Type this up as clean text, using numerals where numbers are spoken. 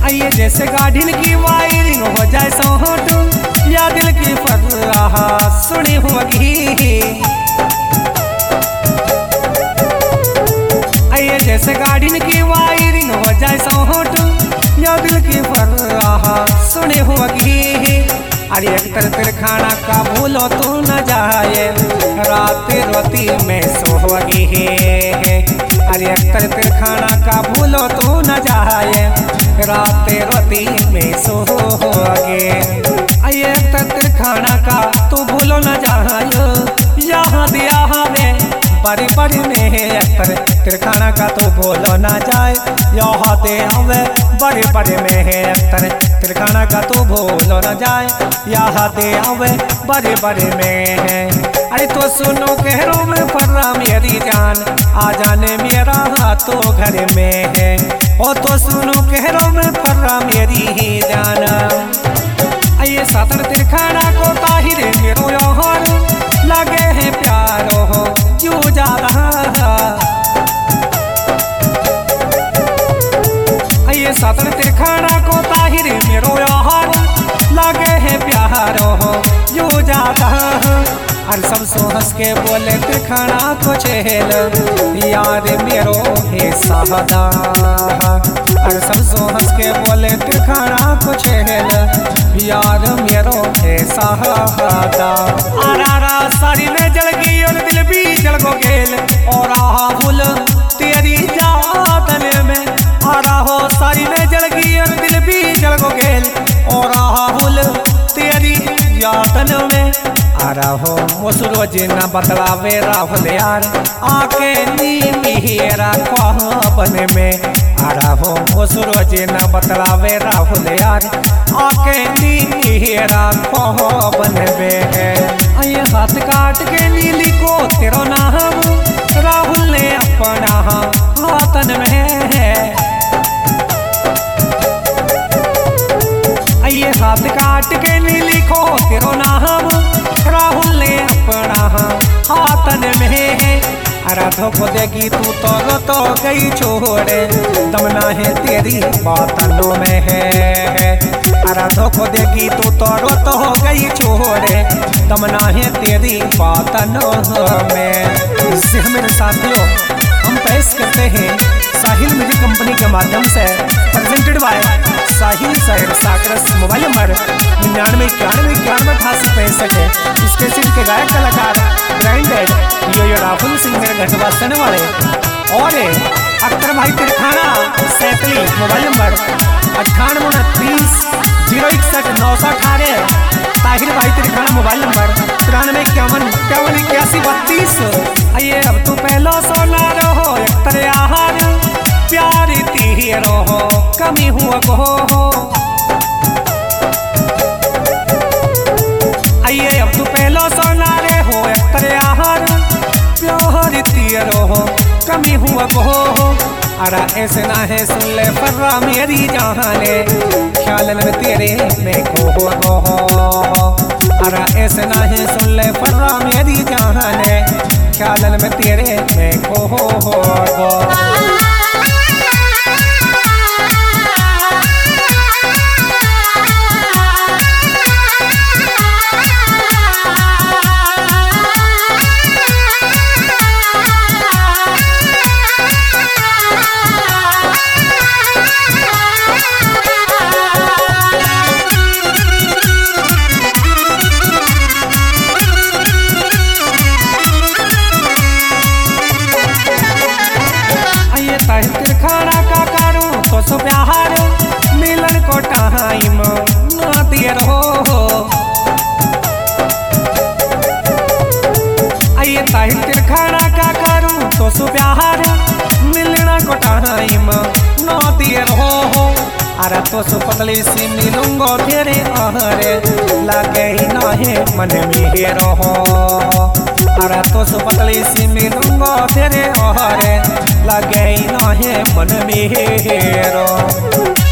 आइए जैसे गार्डन की वायरिंग हो जाए सोहट या दिल की फर्राह सुनी होगी। आइए जैसे गार्डन की वायरिंग हो जाए सोहट या दिल की फर्राह सुनी होगी। अरे अख्तर तेरे खाना का भूलो तो न जाए रात रोती में सोहगी। अरे अख्तर तेरे खाना का भूलो तो न जाए रात रोती में सोहगे। अये अख्तर तेरे खाना का तो भूलो न जाए यहाँ दिया हमें बड़ी बड़ी में। अख्तर तेरे खाना का तो भूलो न जाए यहाँ दे हमें बड़े बड़े में। अख्तर तेरे खाना का तो भूलो न जाए यहाँ दे हमें बड़े बड़े में। अरे तो सुनो कहरो में फर्रा मेरी जान आ जाने मेरा हाथों घर में है। ओ तो सुनो कहरो में फर्रा मेरी ही जान। आइए सातर तेरे खाना को ताहिर मेरो योहर लगे हैं प्यारो हो क्यों जा रहा। आइए सातर तेरे खाना को ताहिर मेरो योहर लगे हैं प्यारो हो क्यों जा रहा। और सब सो हंस के बोले तेरे खाना को चेल यार मेरो है साहदा। और सब सो हंस के बोले तेरे खाना को चेल यार मेरो है साहदा। आरा सारी में जल गई और दिल भी जल गो गेल और फूल तेरी यादन में। आरा हो सारी में जल गई और दिल भी जल गो गेल और फूल तेरी यादन में। आरा हो वो सूरज न बतलावे राहुल यार आके नी मेरा ख्वाबन में। आरा हो वो सूरज न बतलावे राहुल यार आके नी मेरा ख्वाबन में। आइए हाथ काट के नीली को तेरो नाम राहुल ने अपना हाथन में है। आइए हाथ काट के नीली को तेरो नाम राहुल ने अपना हाथन में है। राधो को देगी तू तो गई छोड़े दमना है तेरी बातनों में है। राधो को देगी तू तो गई छोड़े दमना है तेरी बातनों में। इससे मेरे साथियों हम पेश करते हैं साहिल म्यूजिक कंपनी के माध्यम से प्रेजेंटेड बाय साहिल शहर साकरस। मोबाइल नंबर 9991918865 है। इसके सिर के गायक कलाकार ब्रांडेड यो राहुल सिंह मेरे घटवासन वाले और अख्तर भाई तिरखाना सैतली। Mobile number 9829 061 918। ताहिर भाई तिरखाना मोबाइल नंबर 9351518132। आइए अब तो पहला सोना रहो अख्तर यार प्यार तीरो हो कमी हुआ को। आइए अब तो पहला सोना रे हो अख्तर यार प्यार तीरो हो कमी हुआ को। अरा ऐसे ना है सुन ले फर्रा मेरी जाने ख्याल में तेरे में को। अरा ऐसे ना है सुन ले फर्रा मेरी जाने ख्याल में तेरे में को। खाना का करूं तो सो प्यार मिलन को टाइम ना दिए रहो। आइए ताहिर खाना का करूं तो सो प्यार मिलना को टाइम ना दिए रहो। अरे तो सो पतली सी मिलूंगो तेरे आहरे लगे ना है मन में रहो। अरे तो सो पतली सी मिलूंगो तेरे आहरे लगे ना है मन में रो।